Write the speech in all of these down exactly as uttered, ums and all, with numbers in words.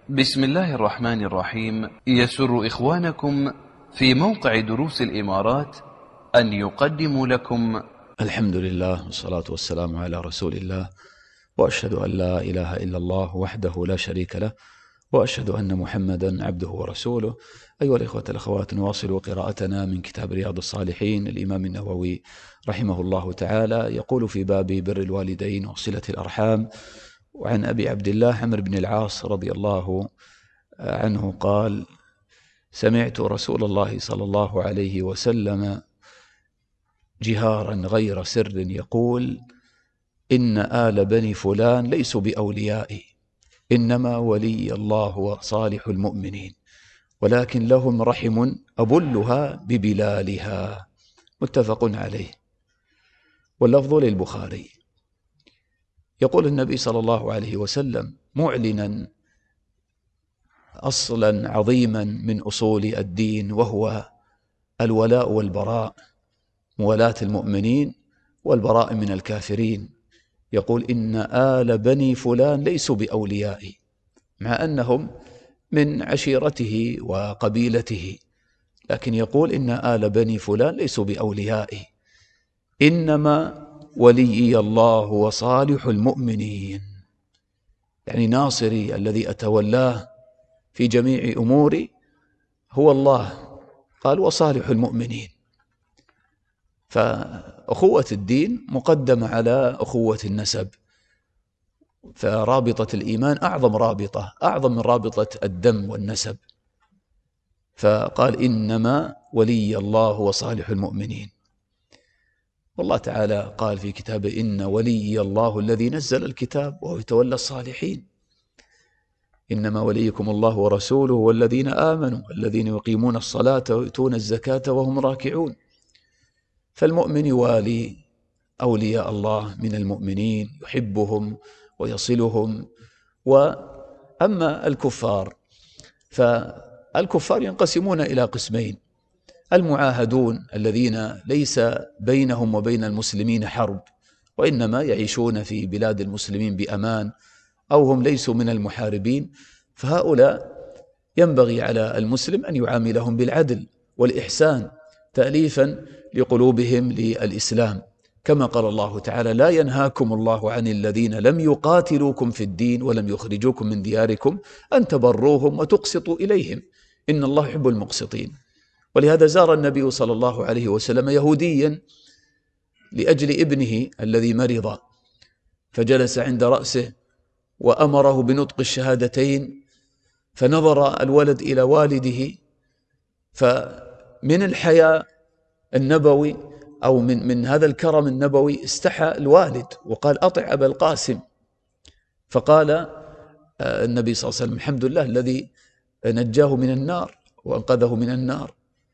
بسم الله الرحمن الرحيم. يسر إخوانكم في موقع دروس الإمارات أن يقدموا لكم الحمد لله والصلاة والسلام على رسول الله، وأشهد أن لا إله إلا الله وحده لا شريك له، وأشهد أن محمدا عبده ورسوله. أيها الإخوة الأخوات، نواصل قراءتنا من كتاب رياض الصالحين الإمام النووي رحمه الله تعالى. يقول في باب بر الوالدين وصلة الأرحام: وعن أبي عبد الله عمرو بن العاص رضي الله عنه قال: سمعت رسول الله صلى الله عليه وسلم جهارا غير سر يقول: إن آل بني فلان ليسوا بأوليائي، إنما ولي الله وصالح المؤمنين، ولكن لهم رحم أبلها ببلالها. متفق عليه، واللفظ للبخاري. يقول النبي صلى الله عليه وسلم معلنا أصلا عظيما من أصول الدين، وهو الولاء والبراء، موالاة المؤمنين والبراء من الكافرين. يقول: إن آل بني فلان ليسوا بأوليائي، مع أنهم من عشيرته وقبيلته، لكن يقول: إن آل بني فلان ليسوا بأوليائي، إنما ولي الله وصالح المؤمنين، يعني ناصري الذي أتولاه في جميع أموري هو الله. قال: وصالح المؤمنين. فأخوة الدين مقدمة على أخوة النسب، فرابطة الإيمان أعظم رابطة، أعظم من رابطة الدم والنسب. فقال: إنما ولي الله وصالح المؤمنين. والله تعالى قال في كتابه: إن ولي الله الذي نزل الكتاب وهو يتولى الصالحين. إنما وليكم الله ورسوله والذين آمنوا الذين يقيمون الصلاة ويؤتون الزكاة وهم راكعون. فالمؤمن يوالي أولياء الله من المؤمنين، يحبهم ويصلهم. وأما الكفار فالكفار ينقسمون إلى قسمين: المعاهدون الذين ليس بينهم وبين المسلمين حرب، وإنما يعيشون في بلاد المسلمين بأمان، أو هم ليسوا من المحاربين، فهؤلاء ينبغي على المسلم أن يعاملهم بالعدل والإحسان، تأليفا لقلوبهم للإسلام، كما قال الله تعالى: لا ينهاكم الله عن الذين لم يقاتلوكم في الدين ولم يخرجوكم من دياركم أن تبروهم وتقسطوا إليهم، إن الله يحب المقسطين. ولهذا زار النبي صلى الله عليه وسلم يهوديا لأجل ابنه الذي مرض، فجلس عند رأسه وأمره بنطق الشهادتين، فنظر الولد إلى والده، فمن الحياء النبوي أو من, من هذا الكرم النبوي استحى الوالد وقال: أطع أبا القاسم. فقال النبي صلى الله عليه وسلم: الحمد لله الذي نجاه من النار وأنقذه من النار.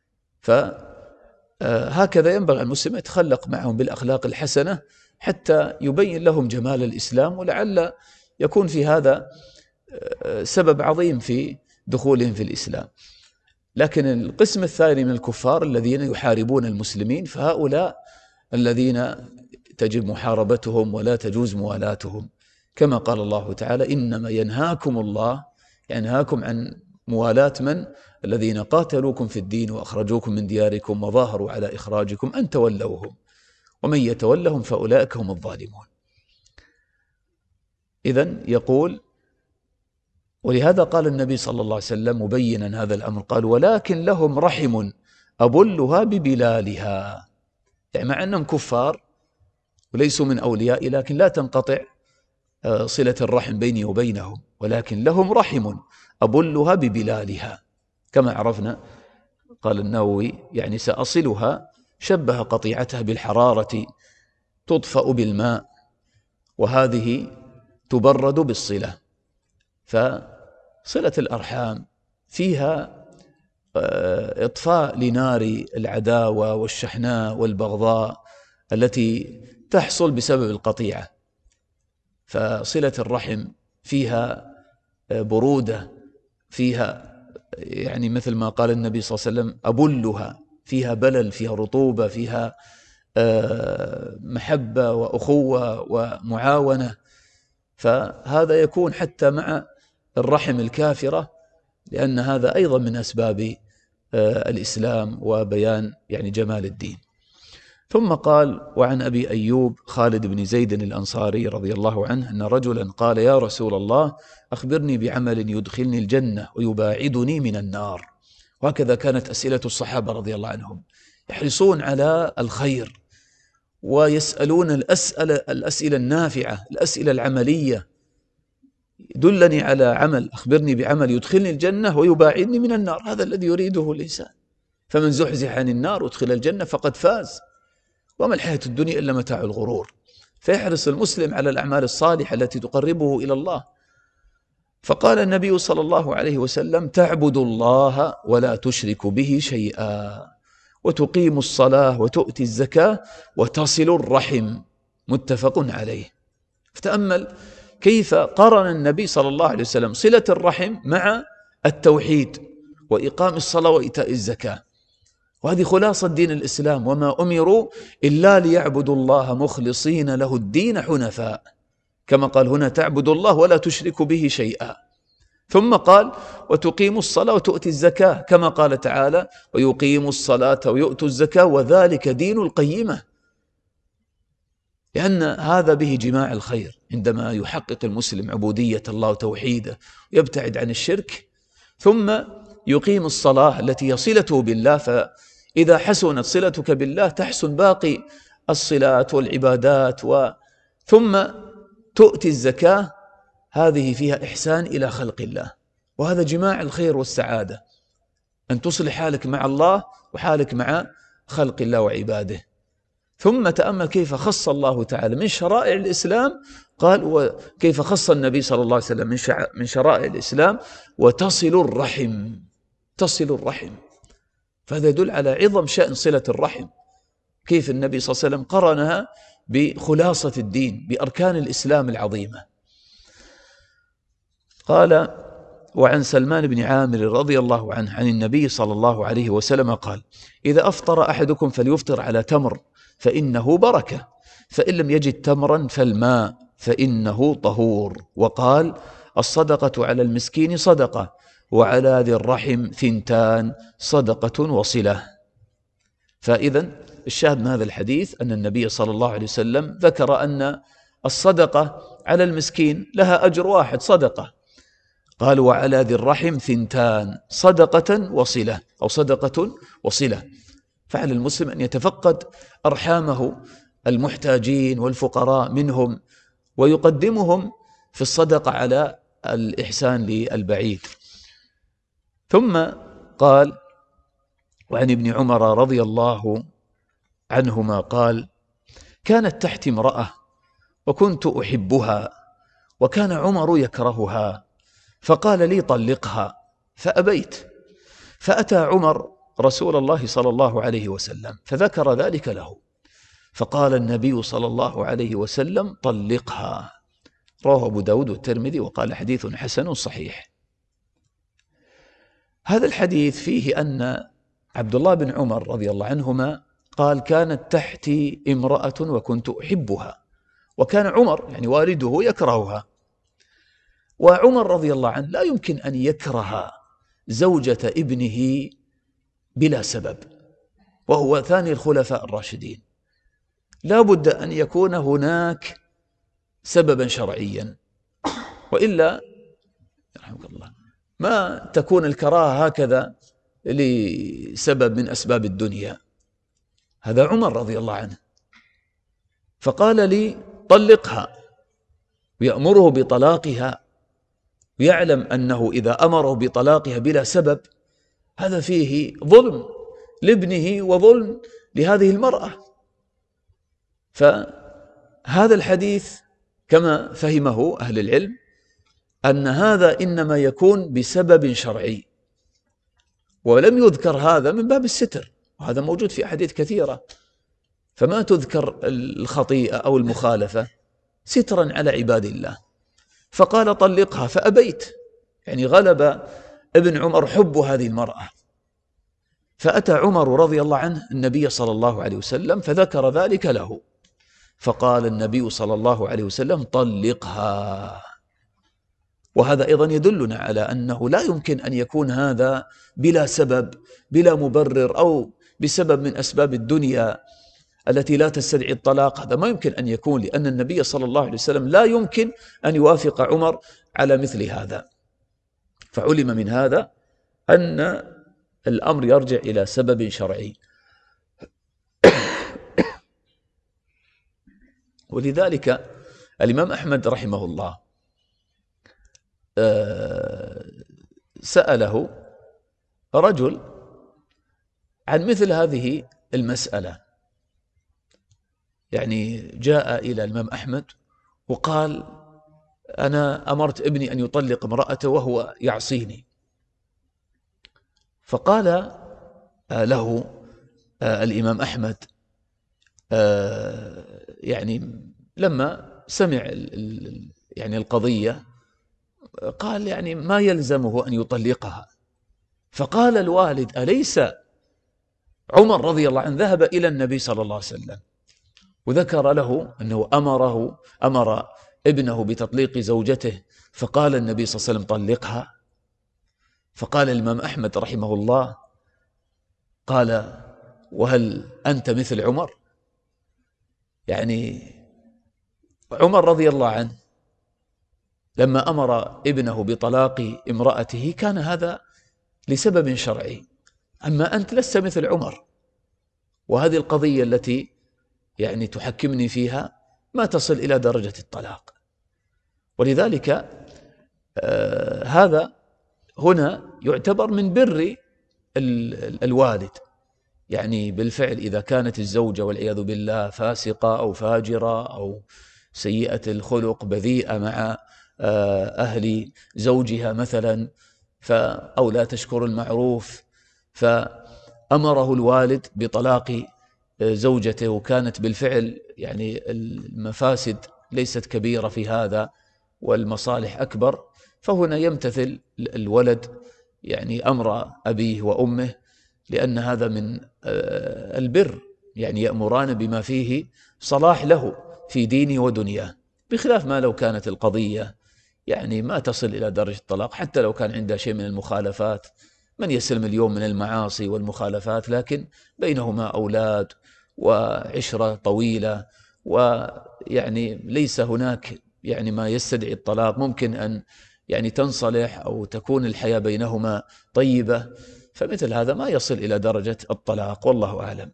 فهكذا ينبغي المسلم يتخلق معهم بالأخلاق الحسنة حتى يبين لهم جمال الإسلام، ولعل يكون في هذا سبب عظيم في دخولهم في الإسلام. لكن القسم الثاني من الكفار الذين يحاربون المسلمين، فهؤلاء الذين تجب محاربتهم ولا تجوز موالاتهم، كما قال الله تعالى: إنما ينهاكم الله، ينهاكم عن موالاة من؟ الذين قاتلوكم في الدين وأخرجوكم من دياركم وظاهروا على إخراجكم أن تولوهم، ومن يتولهم فأولئك هم الظالمون. إذن يقول، ولهذا قال النبي صلى الله عليه وسلم مبينا هذا الأمر، قال: ولكن لهم رحم أبلها ببلالها، يعني مع أنهم كفار وليسوا من أوليائي، لكن لا تنقطع صلة الرحم بيني وبينهم، ولكن لهم رحم أبلها ببلالها. كما عرفنا قال النووي: يعني سأصلها، شبه قطيعتها بالحرارة تطفأ بالماء، وهذه تبرد بالصلة. فصلة الأرحام فيها إطفاء لنار العداوة والشحناء والبغضاء التي تحصل بسبب القطيعة. فصلة الرحم فيها برودة، فيها يعني مثل ما قال النبي صلى الله عليه وسلم: أبلها، فيها بلل، فيها رطوبة، فيها محبة وأخوة ومعاونة. فهذا يكون حتى مع الرحم الكافرة، لأن هذا أيضا من أسباب الإسلام وبيان يعني جمال الدين. ثم قال: وعن أبي أيوب خالد بن زيد الأنصاري رضي الله عنه أن رجلا قال: يا رسول الله أخبرني بعمل يدخلني الجنة ويباعدني من النار. وهكذا كانت أسئلة الصحابة رضي الله عنهم، يحرصون على الخير ويسألون الأسئلة, الأسئلة النافعة، الأسئلة العملية. دلني على عمل، أخبرني بعمل يدخلني الجنة ويباعدني من النار، هذا الذي يريده الإنسان. فمن زحزح عن النار وادخل الجنة فقد فاز، وما الحياة الدنيا إلا متاع الغرور. فيحرص المسلم على الأعمال الصالحة التي تقربه إلى الله. فقال النبي صلى الله عليه وسلم: تعبد الله ولا تشرك به شيئا، وتقيم الصلاة وتؤتي الزكاة وتصل الرحم. متفق عليه. فتأمل كيف قرن النبي صلى الله عليه وسلم صلة الرحم مع التوحيد وإقام الصلاة وإيتاء الزكاة. وهذه خلاصة دين الإسلام: وما أمروا إلا ليعبدوا الله مخلصين له الدين حنفاء، كما قال هنا: تعبد الله ولا تشرك به شيئا. ثم قال: وتقيم الصلاة وتؤتي الزكاة، كما قال تعالى: ويقيم الصلاة ويؤتوا الزكاة وذلك دين القيمة. لأن هذا به جماع الخير، عندما يحقق المسلم عبودية الله وتوحيده ويبتعد عن الشرك، ثم يقيم الصلاة التي هي صلته بالله. فإذا حسنت صلتك بالله تحسن باقي الصلات والعبادات. و... ثم تؤتي الزكاة، هذه فيها إحسان إلى خلق الله، وهذا جماع الخير والسعادة، أن تصلح حالك مع الله وحالك مع خلق الله وعباده. ثم تأمل كيف خص الله تعالى من شرائع الإسلام، قال: وكيف خص النبي صلى الله عليه وسلم من شرائع الإسلام: وتصل الرحم. تصل الرحم، فهذا يدل على عظم شأن صلة الرحم. كيف النبي صلى الله عليه وسلم قرنها بخلاصة الدين، بأركان الإسلام العظيمة. قال: وعن سلمان بن عامر رضي الله عنه عن النبي صلى الله عليه وسلم قال: إذا أفطر أحدكم فليفطر على تمر فإنه بركة، فإن لم يجد تمرا فالماء فإنه طهور. وقال: الصدقة على المسكين صدقة، وعلى ذي الرحم ثنتان، صدقة وصلة. فإذا الشاهد من هذا الحديث أن النبي صلى الله عليه وسلم ذكر أن الصدقة على المسكين لها أجر واحد، صدقة. قال: وعلى ذي الرحم ثنتان، صدقة وصلة، أو صدقة وصلة. فعلى المسلم أن يتفقد أرحامه المحتاجين والفقراء منهم، ويقدمهم في الصدقة على الإحسان للبعيد. ثم قال: وعن ابن عمر رضي الله عنهما قال: كانت تحتي امرأة وكنت أحبها، وكان عمر يكرهها، فقال لي: طلقها، فأبيت. فأتى عمر رسول الله صلى الله عليه وسلم فذكر ذلك له، فقال النبي صلى الله عليه وسلم: طلقها. رواه أبو داود والترمذي وقال: حديث حسن صحيح. هذا الحديث فيه أن عبد الله بن عمر رضي الله عنهما قال: كانت تحتي امرأة وكنت أحبها، وكان عمر يعني والده يكرهها. وعمر رضي الله عنه لا يمكن أن يكره زوجة ابنه بلا سبب، وهو ثاني الخلفاء الراشدين. لا بد أن يكون هناك سببا شرعيا، وإلا رحمك الله ما تكون الكراهة هكذا لسبب من أسباب الدنيا. هذا عمر رضي الله عنه، فقال لي: طلقها، ويأمره بطلاقها، ويعلم أنه إذا أمره بطلاقها بلا سبب هذا فيه ظلم لابنه وظلم لهذه المرأة. فهذا الحديث كما فهمه أهل العلم أن هذا إنما يكون بسبب شرعي، ولم يذكر هذا من باب الستر، وهذا موجود في أحاديث كثيرة. فما تذكر الخطيئة أو المخالفة سترا على عباد الله. فقال: طلقها، فأبيت، يعني غلب ابن عمر حب هذه المرأة. فأتى عمر رضي الله عنه النبي صلى الله عليه وسلم فذكر ذلك له، فقال النبي صلى الله عليه وسلم: طلقها. وهذا أيضا يدلنا على أنه لا يمكن أن يكون هذا بلا سبب، بلا مبرر، أو بسبب من أسباب الدنيا التي لا تستدعي الطلاق. هذا ما يمكن أن يكون، لأن النبي صلى الله عليه وسلم لا يمكن أن يوافق عمر على مثل هذا. فعلم من هذا أن الأمر يرجع إلى سبب شرعي. ولذلك الإمام أحمد رحمه الله سأله رجل عن مثل هذه المسألة، يعني جاء إلى الإمام أحمد وقال: أنا أمرت ابني أن يطلق امرأته وهو يعصيني. فقال له الإمام أحمد يعني لما سمع يعني القضية قال: يعني ما يلزمه أن يطلقها. فقال الوالد: أليس عمر رضي الله عنه ذهب إلى النبي صلى الله عليه وسلم وذكر له أنه أمره أمر ابنه بتطليق زوجته، فقال النبي صلى الله عليه وسلم: طلقها. فقال الإمام أحمد رحمه الله: قال: وهل أنت مثل عمر؟ يعني عمر رضي الله عنه لما أمر ابنه بطلاق امرأته كان هذا لسبب شرعي، أما أنت لست مثل عمر، وهذه القضية التي يعني تحكمني فيها ما تصل إلى درجة الطلاق. ولذلك آه هذا هنا يعتبر من بر الوالد، يعني بالفعل إذا كانت الزوجة والعياذ بالله فاسقة أو فاجرة أو سيئة الخلق بذيئة مع أهل زوجها مثلا، أو لا تشكر المعروف، فأمره الوالد بطلاق زوجته وكانت بالفعل يعني المفاسد ليست كبيرة في هذا والمصالح أكبر، فهنا يمتثل الولد يعني أمر أبيه وأمه، لأن هذا من البر، يعني يأمران بما فيه صلاح له في دينه ودنياه، بخلاف ما لو كانت القضية يعني ما تصل إلى درجة الطلاق، حتى لو كان عنده شيء من المخالفات. من يسلم اليوم من المعاصي والمخالفات، لكن بينهما أولاد وعشرة طويلة، ويعني ليس هناك يعني ما يستدعي الطلاق، ممكن أن يعني تنصلح أو تكون الحياة بينهما طيبة، فمثل هذا ما يصل إلى درجة الطلاق، والله أعلم.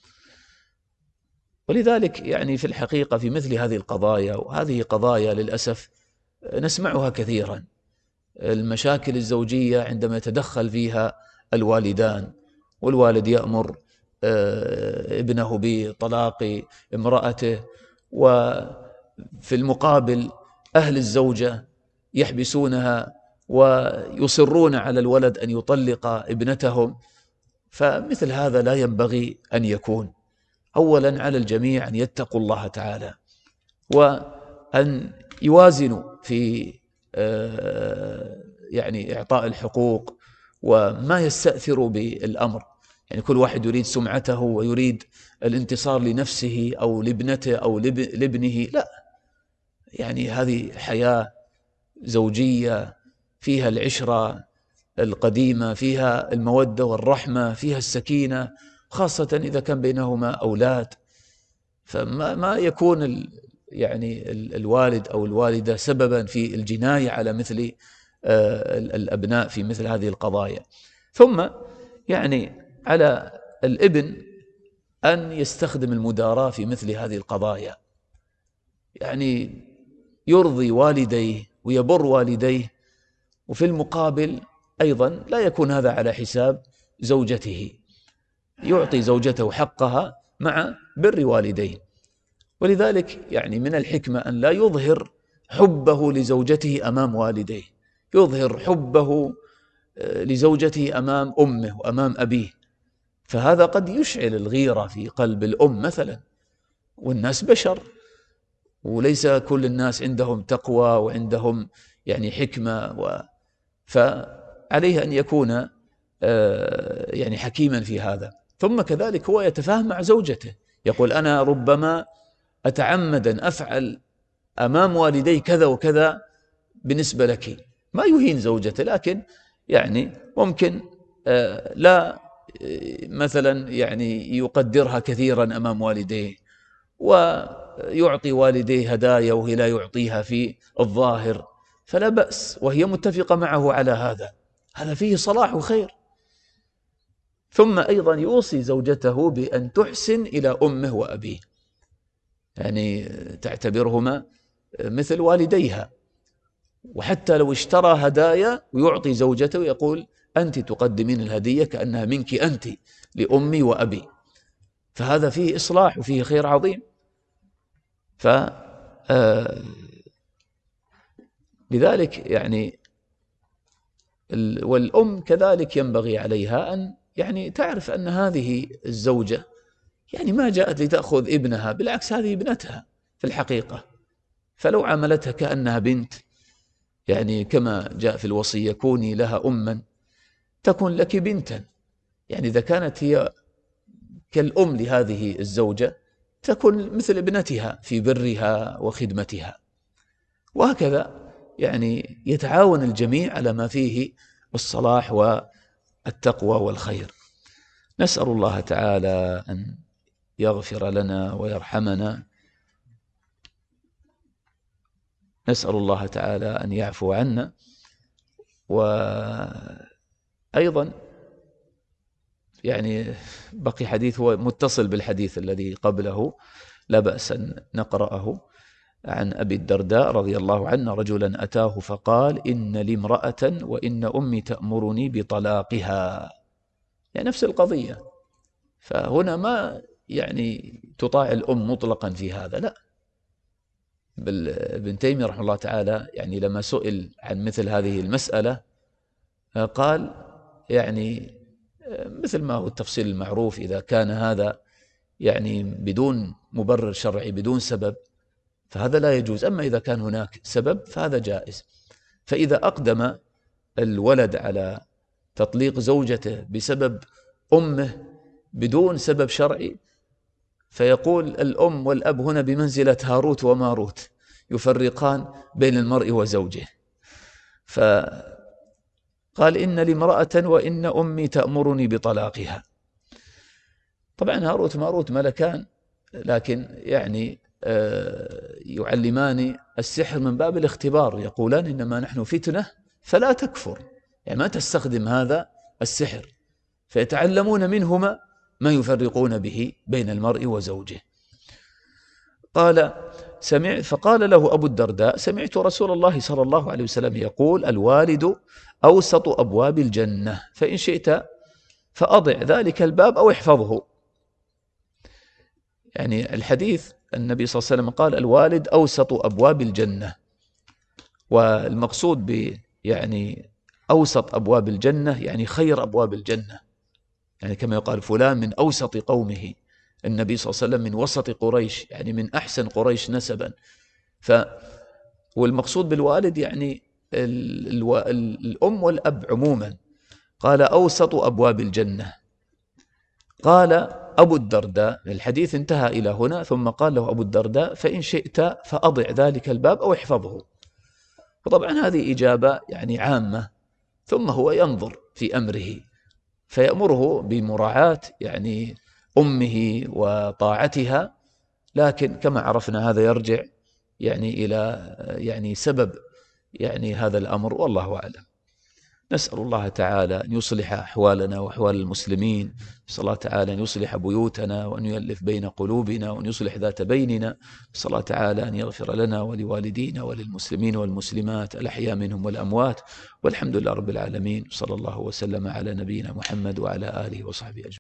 ولذلك يعني في الحقيقة في مثل هذه القضايا، وهذه قضايا للأسف نسمعها كثيرا، المشاكل الزوجية عندما يتدخل فيها الوالدان، والوالد يأمر ابنه بطلاق امرأته، وفي المقابل أهل الزوجة يحبسونها ويصرون على الولد أن يطلق ابنتهم. فمثل هذا لا ينبغي أن يكون. أولا على الجميع أن يتقوا الله تعالى، وأن يوازنوا في يعني إعطاء الحقوق وما يستأثروا بالأمر. يعني كل واحد يريد سمعته ويريد الانتصار لنفسه أو لابنته أو لابنه، لا، يعني هذه حياة زوجية فيها العشرة القديمة، فيها المودة والرحمة، فيها السكينة، خاصة إذا كان بينهما أولاد. فما ما يكون يعني الوالد أو الوالدة سببا في الجناية على مثل الأبناء في مثل هذه القضايا. ثم يعني على الابن أن يستخدم المداراة في مثل هذه القضايا، يعني يرضي والديه ويبر والديه، وفي المقابل أيضا لا يكون هذا على حساب زوجته، يعطي زوجته حقها مع بر والديه. ولذلك يعني من الحكمة أن لا يظهر حبه لزوجته أمام والديه، يظهر حبه لزوجته أمام أمه وأمام أبيه، فهذا قد يشعل الغيرة في قلب الأم مثلا، والناس بشر، وليس كل الناس عندهم تقوى وعندهم يعني حكمة، و... فعليه أن يكون يعني حكيما في هذا. ثم كذلك هو يتفاهم مع زوجته، يقول: أنا ربما أتعمد أن أفعل أمام والدي كذا وكذا بالنسبة لك، ما يهين زوجته، لكن يعني ممكن لا مثلا يعني يقدرها كثيرا أمام والديه، ويعطي والديه هدايا وهي لا يعطيها في الظاهر، فلا بأس، وهي متفقة معه على هذا، هذا فيه صلاح وخير. ثم أيضا يوصي زوجته بأن تحسن إلى أمه وأبيه، يعني تعتبرهما مثل والديها، وحتى لو اشترى هدايا ويعطي زوجته ويقول أنت تقدمين الهدية كأنها منك أنت لأمي وأبي، فهذا فيه إصلاح وفيه خير عظيم. ف لذلك يعني والأم كذلك ينبغي عليها أن يعني تعرف أن هذه الزوجة يعني ما جاءت لتأخذ ابنها، بالعكس هذه ابنتها في الحقيقة، فلو عملتها كأنها بنت، يعني كما جاء في الوصية كوني لها أما تكن لك بنتا، يعني إذا كانت هي كالأم لهذه الزوجة تكن مثل ابنتها في برها وخدمتها، وهكذا يعني يتعاون الجميع على ما فيه الصلاح والتقوى والخير. نسأل الله تعالى أن يغفر لنا ويرحمنا، نسأل الله تعالى أن يعفو عنا. وأيضا يعني بقي حديث هو متصل بالحديث الذي قبله، لا بأس أن نقرأه، عن أبي الدرداء رضي الله عنه رجلا أتاه فقال إن لي امرأة وإن أمي تأمرني بطلاقها، يعني نفس القضية. فهنا ما يعني تطاع الأم مطلقا في هذا، لا، بل ابن تيمية رحمه الله تعالى يعني لما سئل عن مثل هذه المسألة قال يعني مثل ما هو التفصيل المعروف، إذا كان هذا يعني بدون مبرر شرعي بدون سبب فهذا لا يجوز، أما إذا كان هناك سبب فهذا جائز. فإذا أقدم الولد على تطليق زوجته بسبب أمه بدون سبب شرعي، فيقول الأم والأب هنا بمنزلة هاروت وماروت، يفرقان بين المرء وزوجه. فقال إن لي امرأة وإن أمي تأمرني بطلاقها. طبعا هاروت وماروت ملكان، لكن يعني يعلمان السحر من باب الاختبار، يقولان إنما نحن فتنة فلا تكفر، يعني ما تستخدم هذا السحر، فيتعلمون منهما ما يفرقون به بين المرء وزوجه. قال سمع فقال له أبو الدرداء سمعت رسول الله صلى الله عليه وسلم يقول الوالد أوسط أبواب الجنة، فإن شئت فأضع ذلك الباب أو احفظه. يعني الحديث النبي صلى الله عليه وسلم قال الوالد أوسط أبواب الجنة، والمقصود ب يعني أوسط أبواب الجنة يعني خير أبواب الجنة، يعني كما يقال فلان من أوسط قومه، النبي صلى الله عليه وسلم من وسط قريش، يعني من أحسن قريش نسبا. ف والمقصود بالوالد يعني ال... ال... الأم والأب عموما. قال أوسط أبواب الجنة. قال أبو الدرداء، الحديث انتهى إلى هنا، ثم قال له أبو الدرداء فإن شئت فأضع ذلك الباب أو احفظه. وطبعا هذه إجابة يعني عامة، ثم هو ينظر في أمره فيأمره بمراعاة يعني أمه وطاعتها، لكن كما عرفنا هذا يرجع يعني إلى يعني سبب يعني هذا الأمر، والله أعلم. نسأل الله تعالى أن يصلح أحوالنا وأحوال المسلمين، نسأل الله تعالى أن يصلح بيوتنا وأن يؤلف بين قلوبنا وأن يصلح ذات بيننا، نسأل الله تعالى أن يغفر لنا ولوالدينا وللمسلمين والمسلمات الأحياء منهم والأموات، والحمد لله رب العالمين، صلى الله وسلم على نبينا محمد وعلى آله وصحبه أجمعين.